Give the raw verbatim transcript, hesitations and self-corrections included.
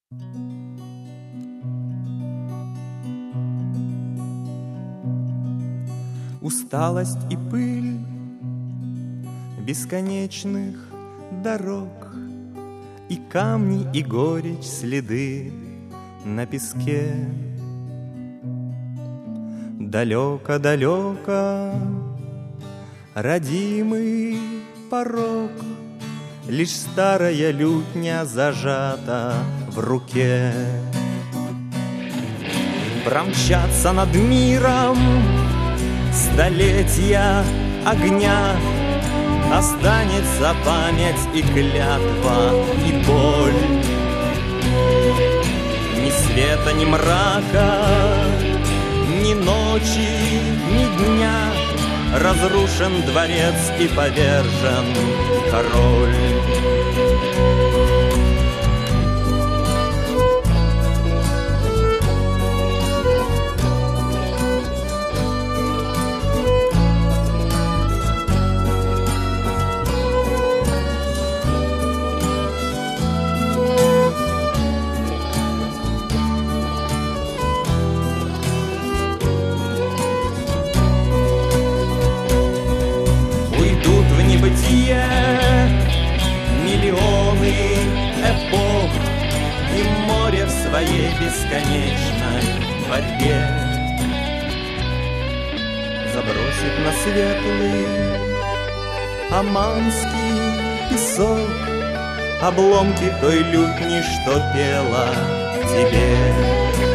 Усталость и пыль бесконечных дорог, и камни, и горечь, следы на песке. Далеко-далеко родимый порог, лишь старая лютня зажата в руке. Промчатся над миром столетия огня, останется память и клятва, и боль. Ни света, ни мрака, ни ночи, ни дня, разрушен дворец и повержен король. Миллионы эпох и море в своей бесконечной борьбе забросит на светлый оманский песок обломки той лютни, что пела тебе.